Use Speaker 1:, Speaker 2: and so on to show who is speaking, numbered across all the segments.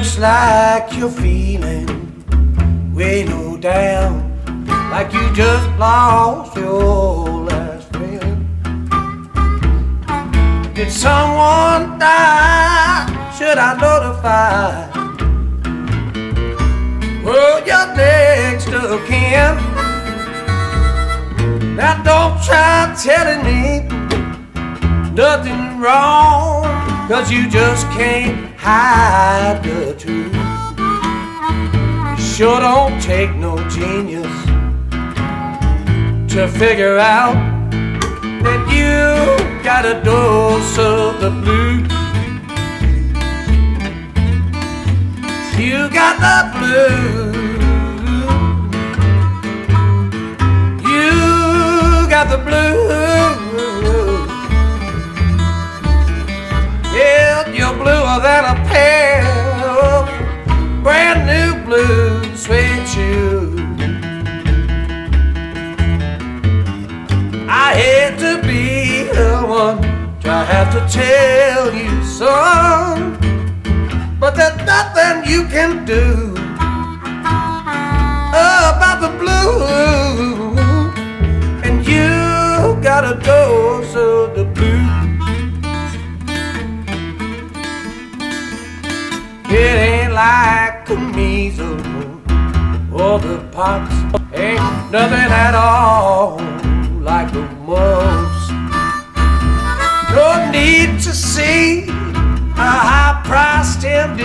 Speaker 1: Looks like you're feeling way low down, like you just lost your last friend. Did someone die? Should I notify? Well, your next of kin. Now don't try telling me nothing wrong, 'cause you just can't hide the truth. It sure don't take no genius to figure out that you got a dose of the blues. You got the blues. You got the blues. Yeah, you're bluer than a pair of brand new blue suede shoes. I hate to be the one to have to tell you, son, but there's nothing you can do about the blues. And you got a dose of the blues. It ain't like the measles or the pox. Ain't nothing at all like the mumps. No need to see a high-priced MD.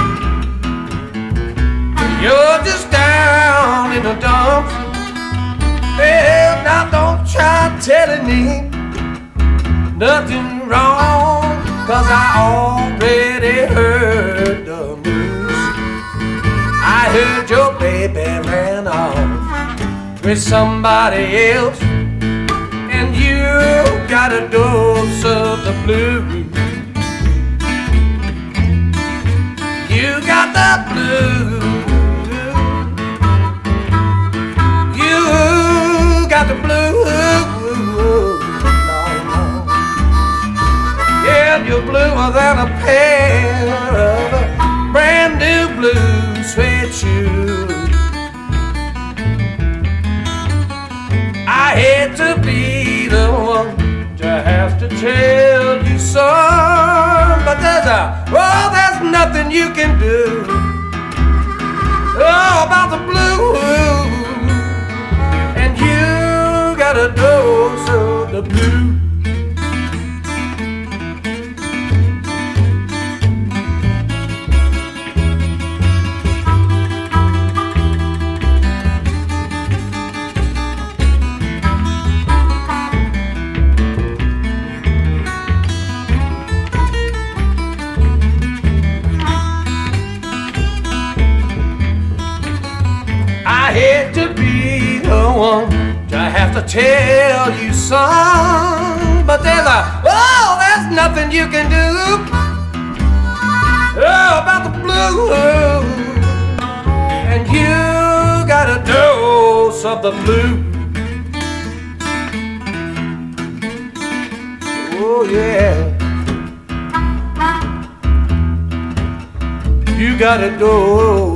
Speaker 1: You're just down in the dumps. Well, now don't try telling me nothing wrong, 'cause I already heard the news. I heard your baby ran off with somebody else, and you got a dose of the blues. You got the blues. You got the blues. Yeah, you're bluer than a pair of brand new blue suede shoes. I hate to be the one to have to tell you, son, but there's nothing you can do about the blues. And you got a dose of the blues. I hate to be the one to have to tell you, son, but there's nothing you can do about the blues. And you got a dose of the blues. Oh yeah, you got a dose